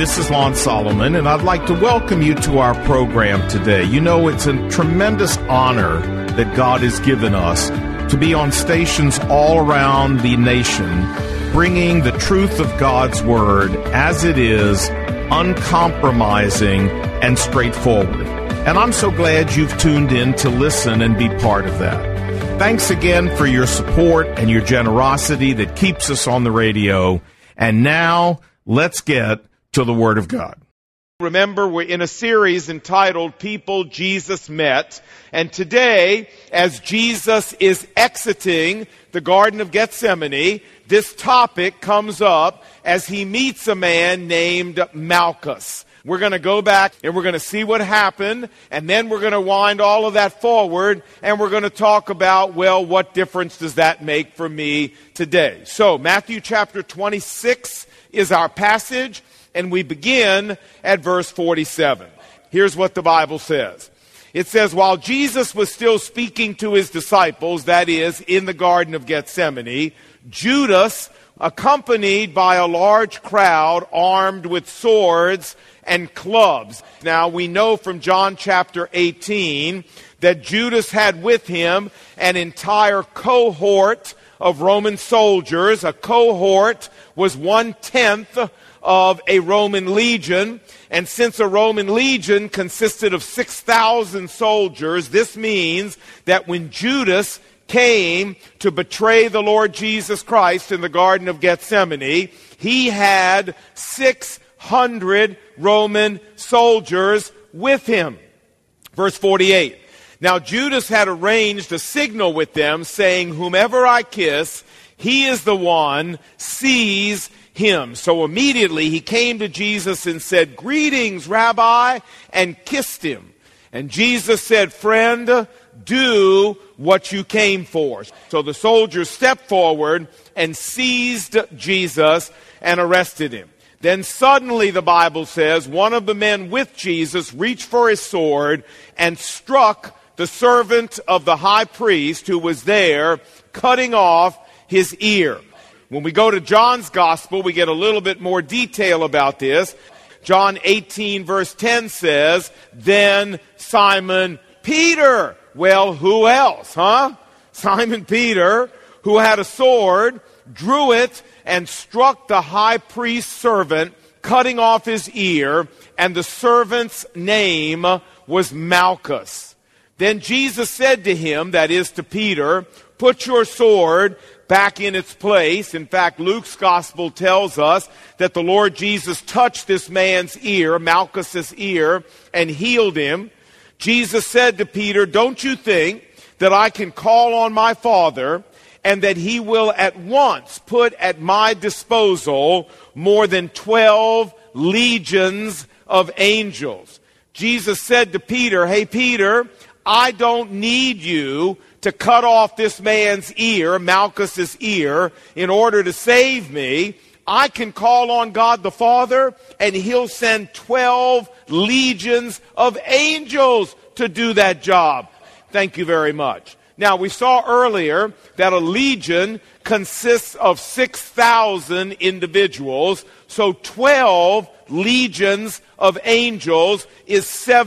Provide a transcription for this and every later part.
this is Lon Solomon, and I'd like to welcome you to our program today. You know, it's a tremendous honor that God has given us to be on stations all around the nation, bringing the truth of God's Word as it is, uncompromising and straightforward. And I'm so glad you've tuned in to listen and be part of that. Thanks again for your support and your generosity that keeps us on the radio. And now, let's get to the Word of God. Remember, we're in a series entitled People Jesus Met. And today, as Jesus is exiting the Garden of Gethsemane, this topic comes up as he meets a man named Malchus. We're going to go back and we're going to see what happened, and then we're going to wind all of that forward, and we're going to talk about, well, what difference does that make for me today? So, Matthew chapter 26 is our passage, and we begin at verse 47. Here's what the Bible says. It says, while Jesus was still speaking to his disciples, that is, in the Garden of Gethsemane, Judas, accompanied by a large crowd armed with swords and clubs. Now, we know from John chapter 18 that Judas had with him an entire cohort of Roman soldiers. A cohort was 1/10 of a Roman legion. And since a Roman legion consisted of 6,000 soldiers, this means that when Judas came to betray the Lord Jesus Christ in the Garden of Gethsemane, he had 600 Roman soldiers with him. Verse 48. Now Judas had arranged a signal with them, saying, whomever I kiss, he is the one, seize him. So immediately he came to Jesus and said, greetings, Rabbi, and kissed him. And Jesus said, friend, do what you came for. So the soldiers stepped forward and seized Jesus and arrested him. Then suddenly, the Bible says, one of the men with Jesus reached for his sword and struck the servant of the high priest who was there, cutting off his ear. When we go to John's gospel, we get a little bit more detail about this. John 18 verse 10 says, then Simon Peter. Well, who else, huh? Simon Peter, who had a sword, drew it and struck the high priest's servant, cutting off his ear, and the servant's name was Malchus. Then Jesus said to him, that is to Peter, put your sword back in its place. In fact, Luke's gospel tells us that the Lord Jesus touched this man's ear, Malchus's ear, and healed him. Jesus said to Peter, don't you think that I can call on my Father and that he will at once put at my disposal more than 12 legions of angels? Jesus said to Peter, hey Peter, I don't need you to cut off this man's ear, Malchus's ear, in order to save me. I can call on God the Father, and he'll send 12 legions of angels to do that job. Thank you very much. Now, we saw earlier that a legion consists of 6,000 individuals, so 12 legions of angels is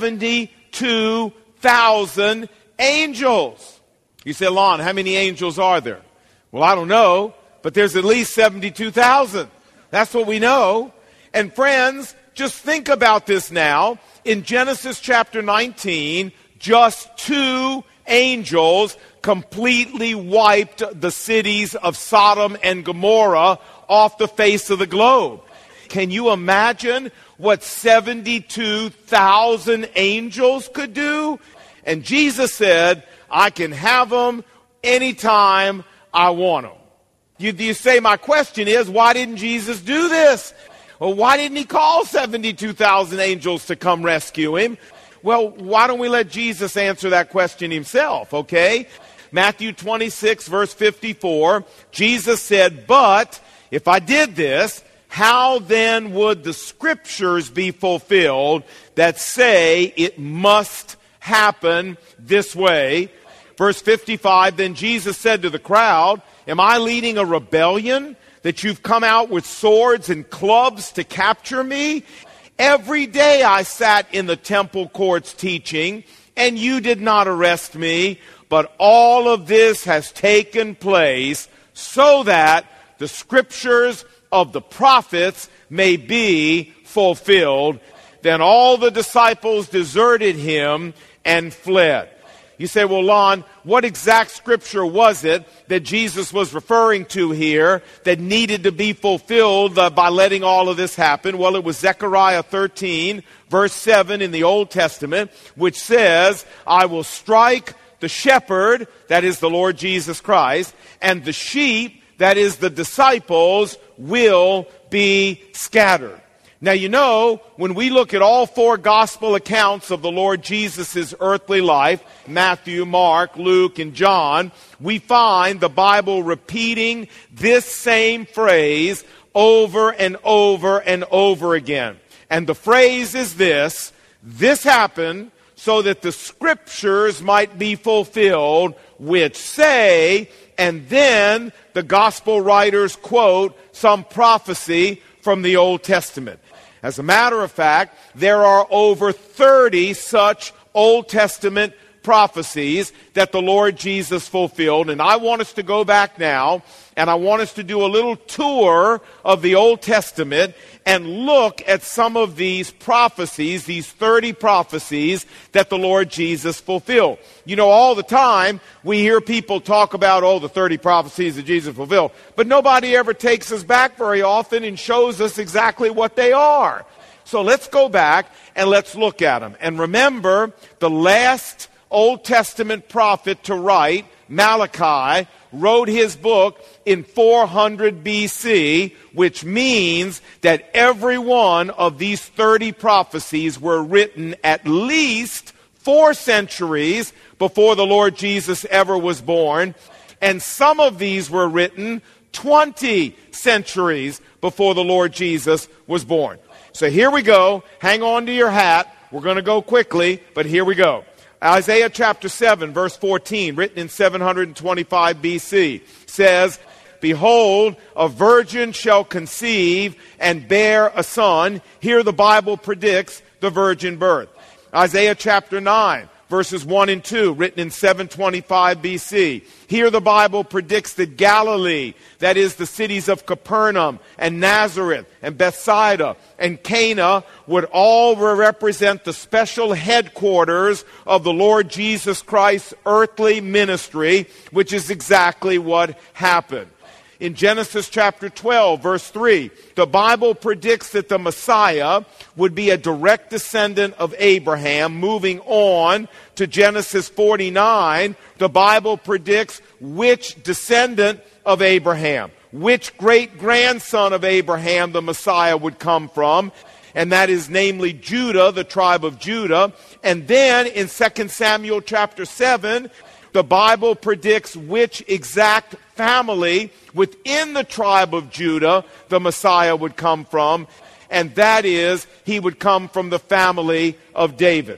72,000 angels. You say, Lon, how many angels are there? Well, I don't know, but there's at least 72,000. That's what we know. And friends, just think about this now. In Genesis chapter 19, just 2 angels completely wiped the cities of Sodom and Gomorrah off the face of the globe. Can you imagine what 72,000 angels could do? And Jesus said, I can have them anytime I want them. You say, my question is, why didn't Jesus do this? Well, why didn't he call 72,000 angels to come rescue him? Well, why don't we let Jesus answer that question himself, okay? Matthew 26, verse 54, Jesus said, but if I did this, how then would the scriptures be fulfilled that say it must happen this way? Verse 55, then Jesus said to the crowd, am I leading a rebellion that you've come out with swords and clubs to capture me? Every day I sat in the temple courts teaching, and you did not arrest me, but all of this has taken place so that the scriptures of the prophets may be fulfilled. Then all the disciples deserted him and fled. You say, well, Lon, what exact scripture was it that Jesus was referring to here that needed to be fulfilled by letting all of this happen? Well, it was Zechariah 13, verse 7 in the Old Testament, which says, I will strike the shepherd, that is the Lord Jesus Christ, and the sheep, that is the disciples, will be scattered. Now, you know, when we look at all four gospel accounts of the Lord Jesus' earthly life, Matthew, Mark, Luke, and John, we find the Bible repeating this same phrase over and over and over again. And the phrase is this happened so that the scriptures might be fulfilled, which say, and then the gospel writers quote some prophecy from the Old Testament. As a matter of fact, there are over 30 such Old Testament prophecies that the Lord Jesus fulfilled. And I want us to go back now, and I want us to do a little tour of the Old Testament and look at some of these prophecies, these 30 prophecies that the Lord Jesus fulfilled. You know, all the time we hear people talk about, the 30 prophecies that Jesus fulfilled, but nobody ever takes us back very often and shows us exactly what they are. So let's go back and let's look at them. And remember, the last Old Testament prophet to write, Malachi, wrote his book in 400 BC, which means that every one of these 30 prophecies were written at least 4 centuries before the Lord Jesus ever was born, and some of these were written 20 centuries before the Lord Jesus was born. So here we go. Hang on to your hat. We're going to go quickly, but here we go. Isaiah chapter 7, verse 14, written in 725 BC, says, Behold, a virgin shall conceive and bear a son. Here the Bible predicts the virgin birth. Isaiah chapter 9, verses 1 and 2, written in 725 BC. Here the Bible predicts that Galilee, that is the cities of Capernaum and Nazareth and Bethsaida and Cana, would all represent the special headquarters of the Lord Jesus Christ's earthly ministry, which is exactly what happened. In Genesis chapter 12, verse 3, the Bible predicts that the Messiah would be a direct descendant of Abraham. Moving on to Genesis 49, the Bible predicts which descendant of Abraham, which great-grandson of Abraham the Messiah would come from, and that is namely Judah, the tribe of Judah. And then in 2 Samuel chapter 7, the Bible predicts which exact family within the tribe of Judah the Messiah would come from, and that is, he would come from the family of David.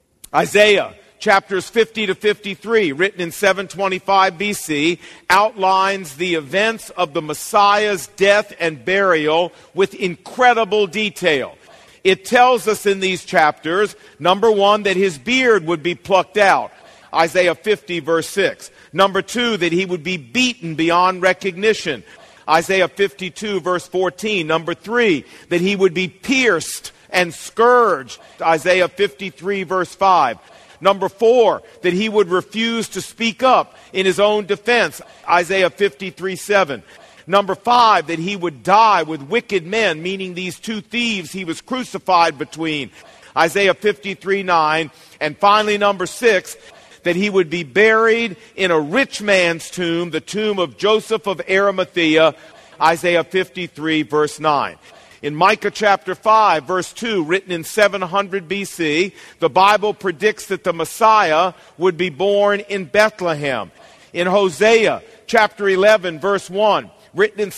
Isaiah chapters 50 to 53, written in 725 BC, outlines the events of the Messiah's death and burial with incredible detail. It tells us in these chapters, number 1, that his beard would be plucked out. Isaiah 50, verse 6. Number 2, that he would be beaten beyond recognition. Isaiah 52, verse 14. Number 3, that he would be pierced and scourged. Isaiah 53, verse 5. Number 4, that he would refuse to speak up in his own defense. Isaiah 53, 7. Number 5, that he would die with wicked men, meaning these 2 thieves he was crucified between. Isaiah 53, 9. And finally, number 6, that he would be buried in a rich man's tomb, the tomb of Joseph of Arimathea, Isaiah 53, verse 9. In Micah chapter 5, verse 2, written in 700 BC, the Bible predicts that the Messiah would be born in Bethlehem. In Hosea chapter 11, verse 1, written in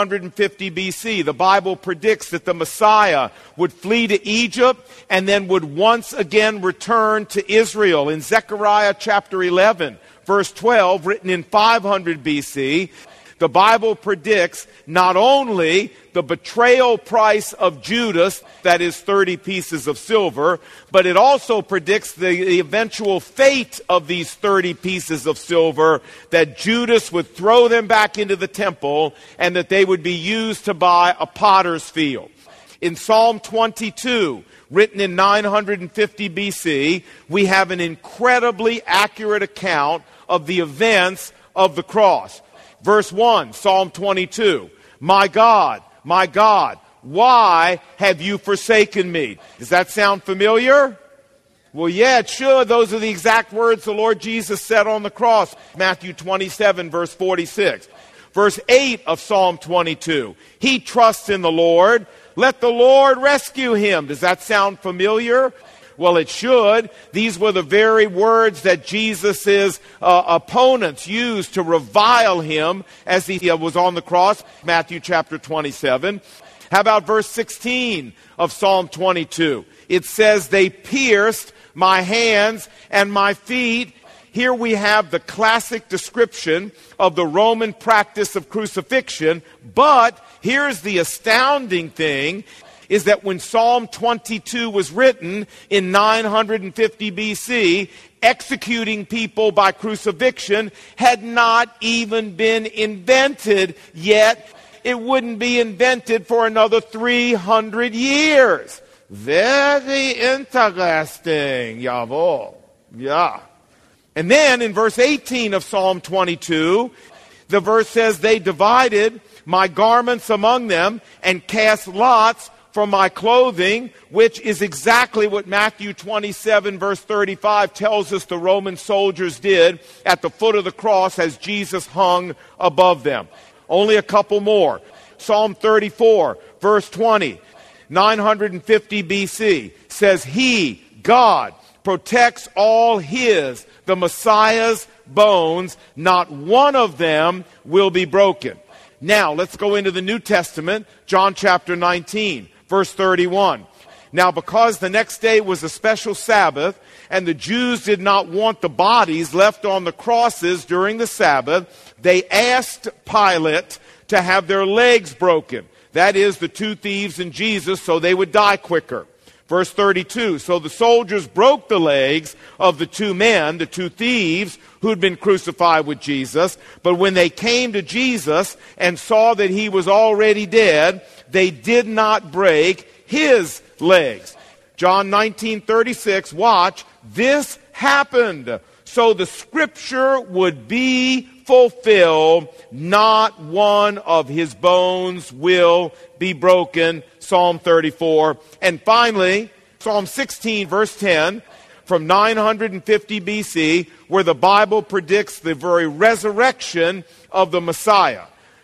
750 BC, the Bible predicts that the Messiah would flee to Egypt and then would once again return to Israel. In Zechariah chapter 11, verse 12, written in 500 BC, the Bible predicts not only the betrayal price of Judas, that is 30 pieces of silver, but it also predicts the eventual fate of these 30 pieces of silver, that Judas would throw them back into the temple and that they would be used to buy a potter's field. In Psalm 22, written in 950 BC, we have an incredibly accurate account of the events of the cross. Verse 1, Psalm 22, my God, why have you forsaken me? Does that sound familiar? Well, yeah, it should. Those are the exact words the Lord Jesus said on the cross. Matthew 27, verse 46. Verse 8 of Psalm 22, he trusts in the Lord. Let the Lord rescue him. Does that sound familiar? Well, it should. These were the very words that Jesus' opponents used to revile him as he was on the cross. Matthew chapter 27. How about verse 16 of Psalm 22? It says, they pierced my hands and my feet. Here we have the classic description of the Roman practice of crucifixion, but here's the astounding thing, is that when Psalm 22 was written in 950 BC, executing people by crucifixion had not even been invented yet. It wouldn't be invented for another 300 years. Very interesting, jawohl. Yeah. And then in verse 18 of Psalm 22, the verse says, they divided my garments among them and cast lots for my clothing, which is exactly what Matthew 27 verse 35 tells us the Roman soldiers did at the foot of the cross as Jesus hung above them. Only a couple more. Psalm 34 verse 20, 950 BC says, he, God, protects all his, the Messiah's bones, not one of them will be broken. Now, let's go into the New Testament, John chapter 19, verse 31. Now, because the next day was a special Sabbath, and the Jews did not want the bodies left on the crosses during the Sabbath, they asked Pilate to have their legs broken. That is, the two thieves and Jesus, so they would die quicker. Verse 32, so the soldiers broke the legs of the two men, the two thieves, who'd been crucified with Jesus. But when they came to Jesus and saw that he was already dead, they did not break his legs. John 19:36, watch, this happened so the scripture would be fulfilled, not one of his bones will be broken. Psalm 34. And finally, Psalm 16, verse 10, from 950 BC, where the Bible predicts the very resurrection of the Messiah.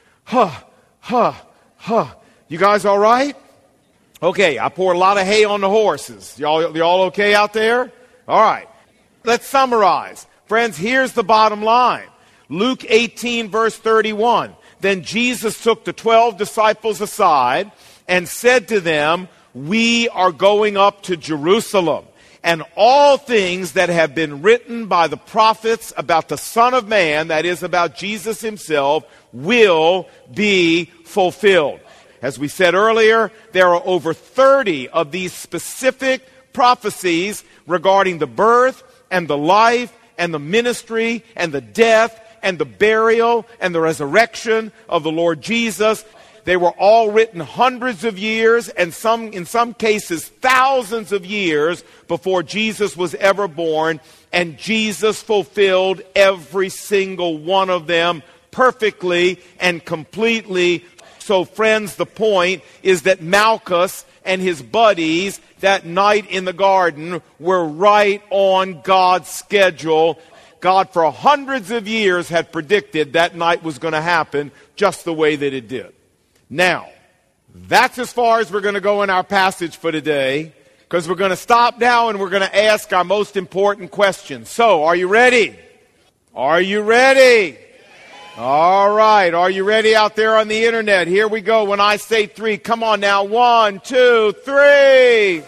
You guys all right? Okay, I poured a lot of hay on the horses. Y'all okay out there? All right. Let's summarize. Friends, here's the bottom line. Luke 18, verse 31. Then Jesus took the 12 disciples aside and said to them, we are going up to Jerusalem, and all things that have been written by the prophets about the Son of Man, that is about Jesus himself, will be fulfilled. As we said earlier, there are over 30 of these specific prophecies regarding the birth and the life and the ministry and the death and the burial and the resurrection of the Lord Jesus. They were all written hundreds of years and in some cases thousands of years before Jesus was ever born, and Jesus fulfilled every single one of them perfectly and completely. So friends, the point is that Malchus and his buddies that night in the garden were right on God's schedule. God for hundreds of years had predicted that night was going to happen just the way that it did. Now, that's as far as we're going to go in our passage for today, because we're going to stop now and we're going to ask our most important question. So, are you ready? Are you ready? All right. Are you ready out there on the internet? Here we go. When I say 3, come on now. 1, 2, 3.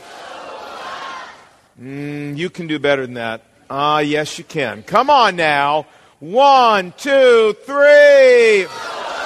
You can do better than that. Yes, you can. Come on now. 1, 2, 3.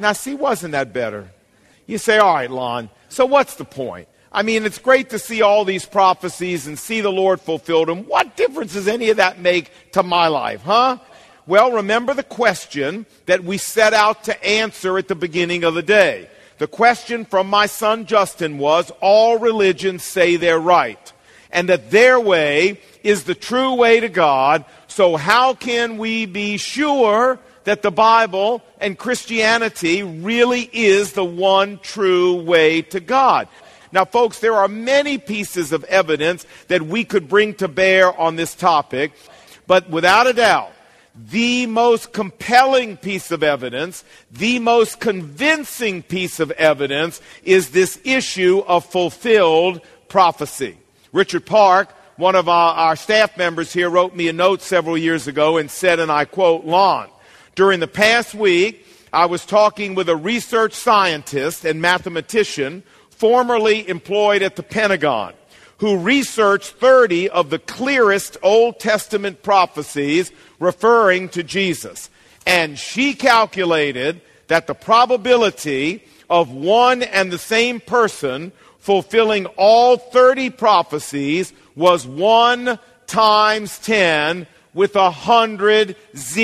Now, see, wasn't that better? You say, all right, Lon, so what's the point? I mean, it's great to see all these prophecies and see the Lord fulfilled them. What difference does any of that make to my life, huh? Well, remember the question that we set out to answer at the beginning of the day. The question from my son Justin was, all religions say they're right, and that their way is the true way to God. So how can we be sure that the Bible and Christianity really is the one true way to God? Now, folks, there are many pieces of evidence that we could bring to bear on this topic, but without a doubt, the most compelling piece of evidence, the most convincing piece of evidence is this issue of fulfilled prophecy. Richard Park, one of our staff members here, wrote me a note several years ago and said, and I quote, Lon, during the past week, I was talking with a research scientist and mathematician formerly employed at the Pentagon, who researched 30 of the clearest Old Testament prophecies referring to Jesus. And she calculated that the probability of one and the same person fulfilling all 30 prophecies was 1 times 10 with 100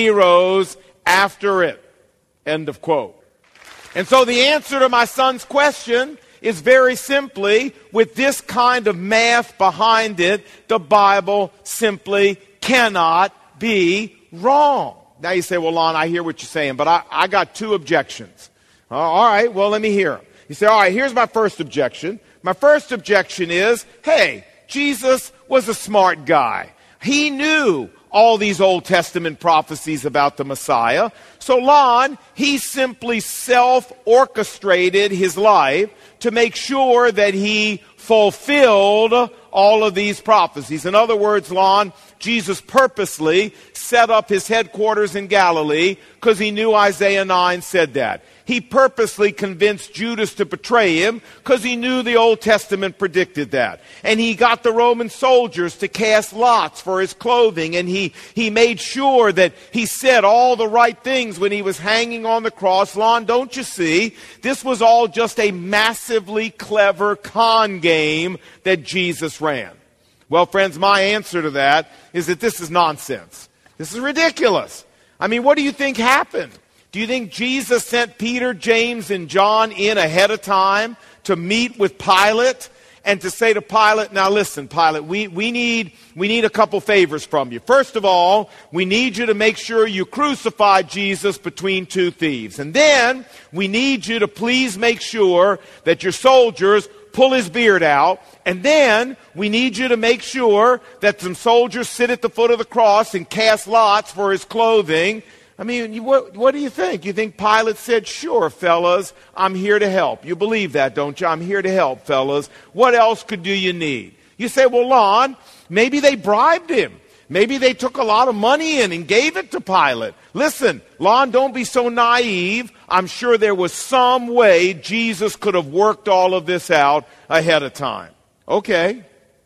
zeros after it. End of quote. And so the answer to my son's question is very simply, with this kind of math behind it, the Bible simply cannot be wrong. Now you say, well, Lon, I hear what you're saying, but I got 2 objections. All right, well, let me hear them. You say, all right, here's my first objection. My first objection is, hey, Jesus was a smart guy. He knew all these Old Testament prophecies about the Messiah. So, Lon, he simply self-orchestrated his life to make sure that he fulfilled all of these prophecies. In other words, Lon, Jesus purposely set up his headquarters in Galilee because he knew Isaiah 9 said that. He purposely convinced Judas to betray him because he knew the Old Testament predicted that. And he got the Roman soldiers to cast lots for his clothing, and he made sure that he said all the right things when he was hanging on the cross. Lon, don't you see? This was all just a massively clever con game that Jesus ran. Well, friends, my answer to that is that this is nonsense. This is ridiculous. I mean, what do you think happened? Do you think Jesus sent Peter, James, and John in ahead of time to meet with Pilate and to say to Pilate, now listen, Pilate, we need a couple favors from you. First of all, we need you to make sure you crucify Jesus between 2 thieves. And then we need you to please make sure that your soldiers pull his beard out. And then we need you to make sure that some soldiers sit at the foot of the cross and cast lots for his clothing. I mean, what do you think? You think Pilate said, sure, fellas, I'm here to help. You believe that, don't you? I'm here to help, fellas. What else could you need? You say, well, Lon, maybe they bribed him. Maybe they took a lot of money in and gave it to Pilate. Listen, Lon, don't be so naive. I'm sure there was some way Jesus could have worked all of this out ahead of time. Okay,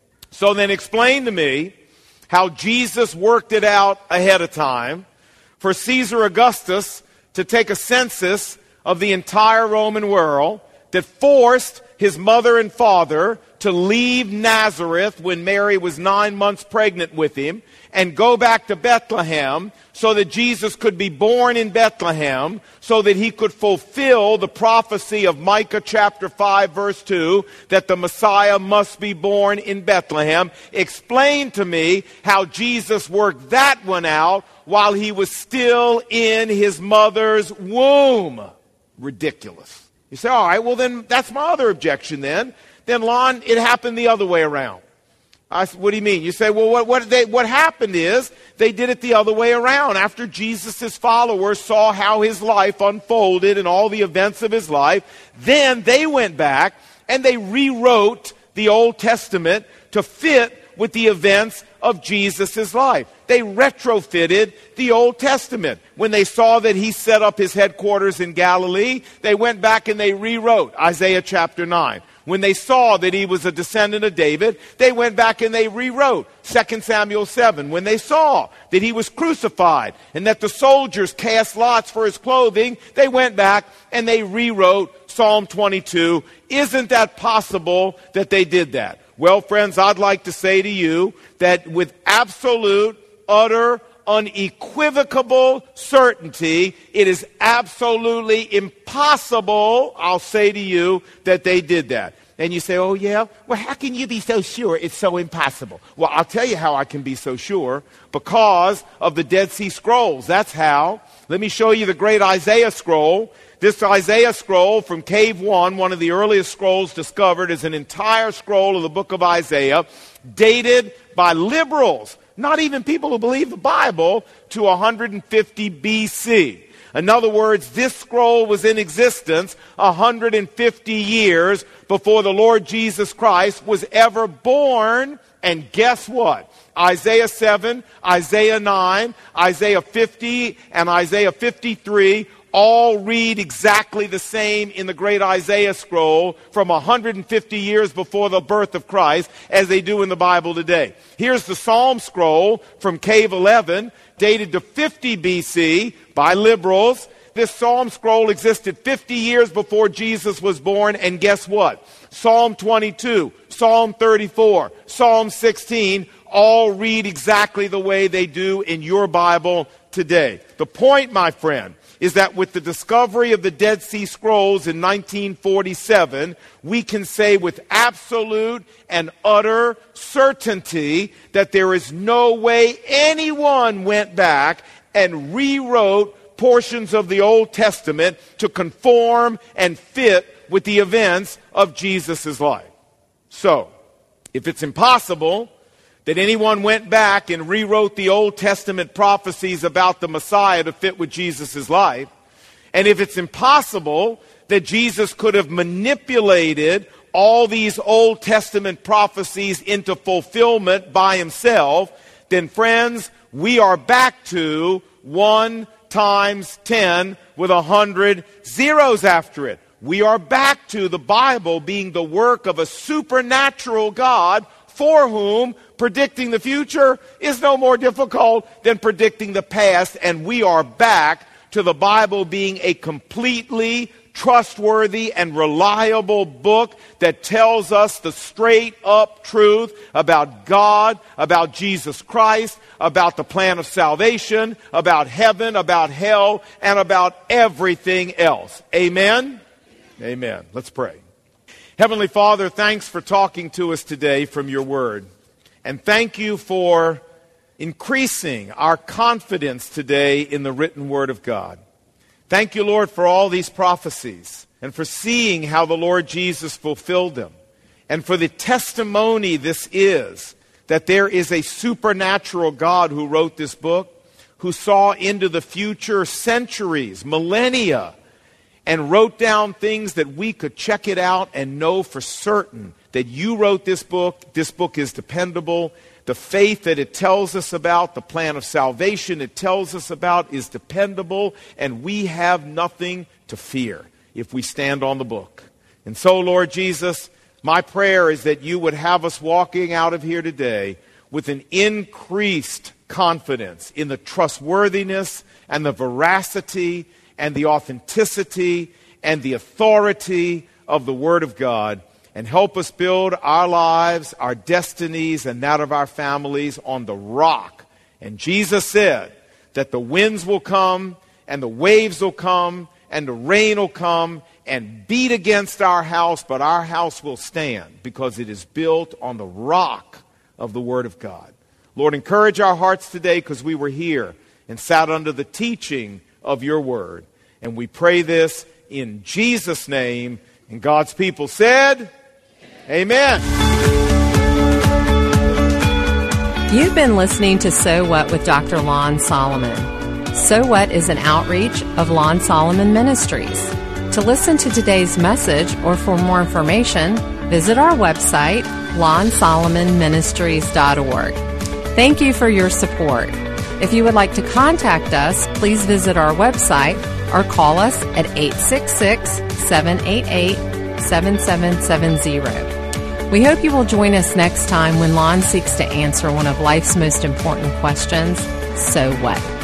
so then explain to me how Jesus worked it out ahead of time for Caesar Augustus to take a census of the entire Roman world that forced his mother and father to leave Nazareth when Mary was 9 months pregnant with him and go back to Bethlehem so that Jesus could be born in Bethlehem so that he could fulfill the prophecy of Micah chapter 5 verse 2 that the Messiah must be born in Bethlehem. Explain to me how Jesus worked that one out while he was still in his mother's womb. Ridiculous. You say, all right, well then that's my other objection then. Then, Lon, it happened the other way around. What do you mean? You say, well, what happened is they did it the other way around. After Jesus' followers saw how his life unfolded and all the events of his life, then they went back and they rewrote the Old Testament to fit with the events of Jesus' life. They retrofitted the Old Testament. When they saw that he set up his headquarters in Galilee, they went back and they rewrote Isaiah chapter 9. When they saw that he was a descendant of David, they went back and they rewrote 2 Samuel 7. When they saw that he was crucified and that the soldiers cast lots for his clothing, they went back and they rewrote Psalm 22. Isn't that possible that they did that? Well, friends, I'd like to say to you that with absolute, utter, unequivocal certainty, it is absolutely impossible, I'll say to you, that they did that. And you say, oh yeah? Well, how can you be so sure it's so impossible? Well, I'll tell you how I can be so sure. Because of the Dead Sea Scrolls. That's how. Let me show you the great Isaiah scroll. This Isaiah scroll from Cave 1, one of the earliest scrolls discovered, is an entire scroll of the book of Isaiah, dated by liberals, not even people who believe the Bible, to 150 BC. In other words, this scroll was in existence 150 years before the Lord Jesus Christ was ever born. And guess what? Isaiah 7, Isaiah 9, Isaiah 50, and Isaiah 53 all read exactly the same in the great Isaiah scroll from 150 years before the birth of Christ as they do in the Bible today. Here's the Psalm scroll from Cave 11, dated to 50 BC by liberals. This Psalm scroll existed 50 years before Jesus was born, and guess what? Psalm 22, Psalm 34, Psalm 16 all read exactly the way they do in your Bible today. The point, my friend, is that with the discovery of the Dead Sea Scrolls in 1947, we can say with absolute and utter certainty that there is no way anyone went back and rewrote portions of the Old Testament to conform and fit with the events of Jesus' life. So, if it's impossible that anyone went back and rewrote the Old Testament prophecies about the Messiah to fit with Jesus' life, and if it's impossible that Jesus could have manipulated all these Old Testament prophecies into fulfillment by himself, then friends, we are back to 1 times 10 with 100 zeros after it. We are back to the Bible being the work of a supernatural God for whom predicting the future is no more difficult than predicting the past, and we are back to the Bible being a completely trustworthy and reliable book that tells us the straight up truth about God, about Jesus Christ, about the plan of salvation, about heaven, about hell, and about everything else. Amen? Amen. Let's pray. Heavenly Father, thanks for talking to us today from your word. And thank you for increasing our confidence today in the written word of God. Thank you, Lord, for all these prophecies and for seeing how the Lord Jesus fulfilled them. And for the testimony this is that there is a supernatural God who wrote this book, who saw into the future centuries, millennia, and wrote down things that we could check it out and know for certain that you wrote this book is dependable. The faith that it tells us about, the plan of salvation it tells us about is dependable, and we have nothing to fear if we stand on the book. And so, Lord Jesus, my prayer is that you would have us walking out of here today with an increased confidence in the trustworthiness and the veracity and the authenticity and the authority of the Word of God, and help us build our lives, our destinies, and that of our families on the rock. And Jesus said that the winds will come, and the waves will come, and the rain will come, and beat against our house, but our house will stand, because it is built on the rock of the Word of God. Lord, encourage our hearts today, because we were here and sat under the teaching of your Word. And we pray this in Jesus' name. And God's people said, Amen. You've been listening to So What with Dr. Lon Solomon. So What is an outreach of Lon Solomon Ministries. To listen to today's message or for more information, visit our website, lonsolomonministries.org. Thank you for your support. If you would like to contact us, please visit our website or call us at 866-788-6788. 888-848-7770. We hope you will join us next time when Lon seeks to answer one of life's most important questions, so what?